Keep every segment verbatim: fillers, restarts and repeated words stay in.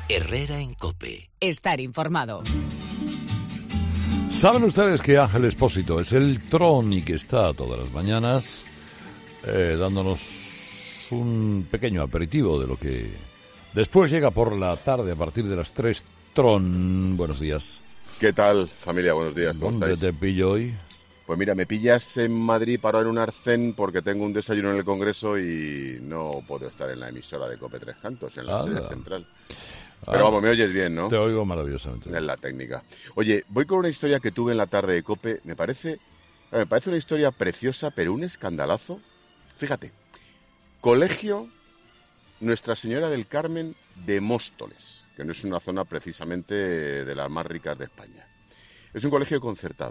Herrera en COPE. Estar informado. ¿Saben ustedes que Ángel Expósito es el Troni que está todas las mañanas eh, dándonos un pequeño aperitivo de lo que después llega por la tarde a partir de las tres? Tron, buenos días. ¿Qué tal, familia? Buenos días, ¿cómo ¿Dónde estáis? te pillo hoy? Pues mira, me pillas en Madrid para en un arcén porque tengo un desayuno en el Congreso y no puedo estar en la emisora de COPE Tres Cantos, en la Anda. sede central. Pero vamos, me oyes bien, ¿no? Te oigo maravillosamente. Es la técnica. Oye, voy con una historia que tuve en la tarde de COPE. Me parece, me parece una historia preciosa, pero un escandalazo. Fíjate, Colegio Nuestra Señora del Carmen de Móstoles, que no es una zona precisamente de las más ricas de España. Es un colegio concertado.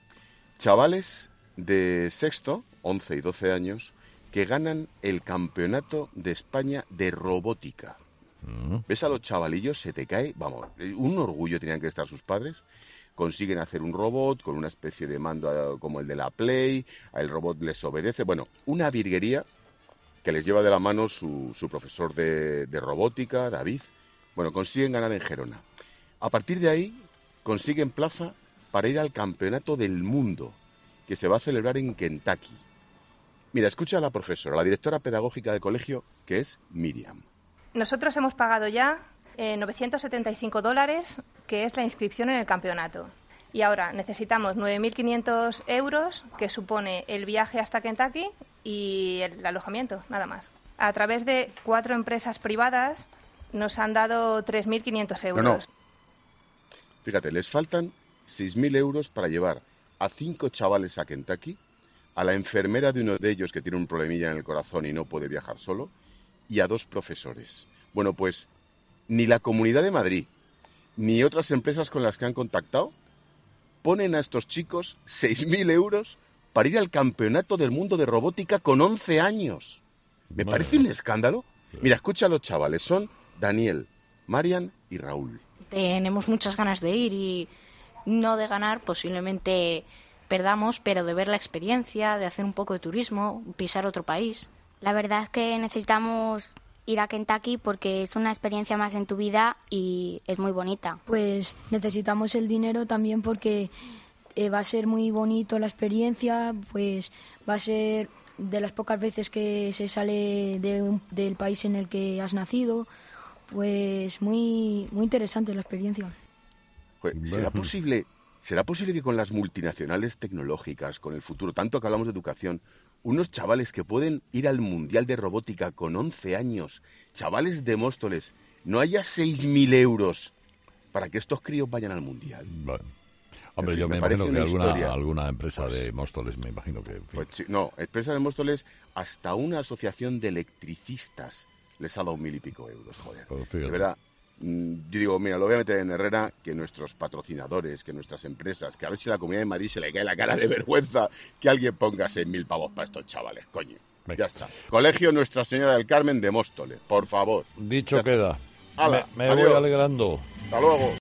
Chavales de sexto, once y doce años, que ganan el campeonato de España de robótica. Ves a los chavalillos, se te cae, vamos, un orgullo tenían que estar sus padres. Consiguen hacer un robot con una especie de mando como el de la Play, el robot les obedece, bueno, una virguería que les lleva de la mano su, su profesor de, de robótica, David. Bueno, consiguen ganar en Gerona. A partir de ahí, consiguen plaza para ir al campeonato del mundo, que se va a celebrar en Kentucky. Mira, escucha a la profesora, la directora pedagógica del colegio, que es Miriam. Nosotros hemos pagado ya eh, novecientos setenta y cinco dólares, que es la inscripción en el campeonato. Y ahora necesitamos nueve mil quinientos euros, que supone el viaje hasta Kentucky y el alojamiento, nada más. A través de cuatro empresas privadas nos han dado tres mil quinientos euros. No, no. Fíjate, les faltan seis mil euros para llevar a cinco chavales a Kentucky, a la enfermera de uno de ellos que tiene un problemilla en el corazón y no puede viajar solo, y a dos profesores. Bueno, pues ni la Comunidad de Madrid, ni otras empresas con las que han contactado, ponen a estos chicos seis mil euros para ir al Campeonato del Mundo de Robótica con once años. Me Madre parece un mía. escándalo. Mira, escucha a los chavales, son Daniel, Marian y Raúl. Tenemos muchas ganas de ir y no de ganar, posiblemente perdamos, pero de ver la experiencia, de hacer un poco de turismo, pisar otro país. La verdad es que necesitamos ir a Kentucky porque es una experiencia más en tu vida y es muy bonita. Pues necesitamos el dinero también porque eh, va a ser muy bonito la experiencia, pues va a ser de las pocas veces que se sale de un- del país en el que has nacido, pues muy, muy interesante la experiencia. Joder, ¿será Bueno. posible, ¿será posible que con las multinacionales tecnológicas, con el futuro, tanto que hablamos de educación, unos chavales que pueden ir al Mundial de Robótica con once años, chavales de Móstoles, no haya seis mil euros para que estos críos vayan al Mundial? Bueno. Hombre, En fin, yo me, me parece imagino que una alguna, historia. alguna empresa Pues- de Móstoles, me imagino que... en fin. Pues sí, no, empresa de Móstoles, hasta una asociación de electricistas les ha dado mil y pico euros, joder. Pues fíjate. De verdad, mm, yo digo, mira, lo voy a meter en Herrera, que nuestros patrocinadores, que nuestras empresas, que a ver si a la Comunidad de Madrid se le cae la cara de vergüenza que alguien ponga seis mil pavos para estos chavales, coño. Venga. Ya está. Colegio Nuestra Señora del Carmen de Móstoles, por favor. Dicho Ya- queda. Hala, me me adiós. voy alegrando. Hasta luego.